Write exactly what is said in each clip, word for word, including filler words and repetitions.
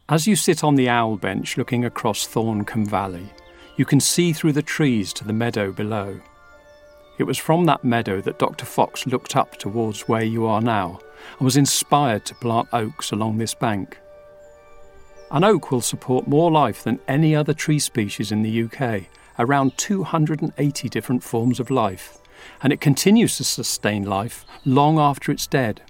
As you sit on the owl bench looking across Thorncombe Valley, you can see through the trees to the meadow below. It was from that meadow that Doctor Fox looked up towards where you are now and was inspired to plant oaks along this bank. An oak will support more life than any other tree species in the U K, around two hundred eighty different forms of life, and it continues to sustain life long after it's dead.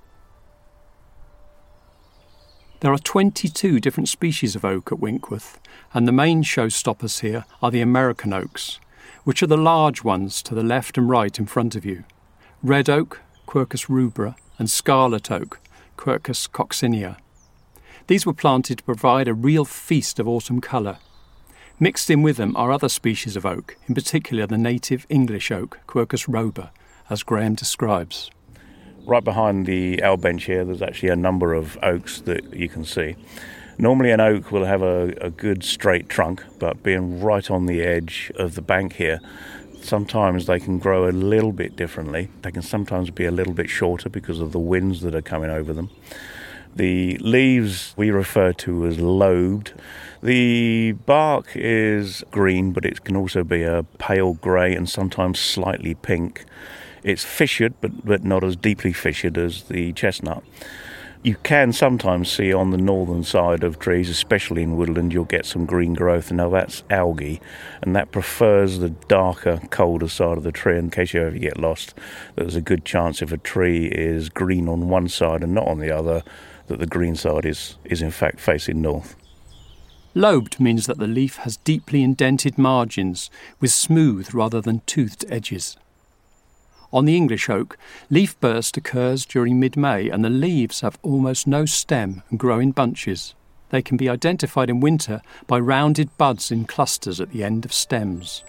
There are twenty-two different species of oak at Winkworth, and the main showstoppers here are the American oaks, which are the large ones to the left and right in front of you. Red oak, Quercus rubra, and scarlet oak, Quercus coccinea. These were planted to provide a real feast of autumn colour. Mixed in with them are other species of oak, in particular the native English oak, Quercus robur, as Graham describes. Right behind the owl bench here, there's actually a number of oaks that you can see. Normally an oak will have a, a good straight trunk, but being right on the edge of the bank here, sometimes they can grow a little bit differently. They can sometimes be a little bit shorter because of the winds that are coming over them. The leaves we refer to as lobed. The bark is green, but it can also be a pale grey and sometimes slightly pink. It's fissured, but, but not as deeply fissured as the chestnut. You can sometimes see on the northern side of trees, especially in woodland, you'll get some green growth. Now that's algae, and that prefers the darker, colder side of the tree. In case you ever get lost, there's a good chance if a tree is green on one side and not on the other, that the green side is, is in fact facing north. Lobed means that the leaf has deeply indented margins with smooth rather than toothed edges. On the English oak, leaf burst occurs during mid-May and the leaves have almost no stem and grow in bunches. They can be identified in winter by rounded buds in clusters at the end of stems.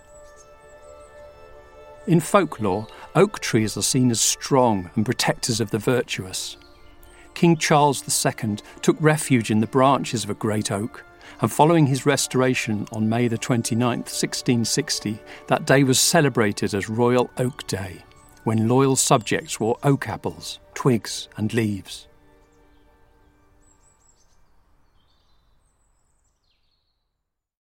In folklore, oak trees are seen as strong and protectors of the virtuous. King Charles the Second took refuge in the branches of a great oak, and following his restoration on May the twenty-ninth, sixteen sixty, that day was celebrated as Royal Oak Day, when loyal subjects wore oak apples, twigs and leaves.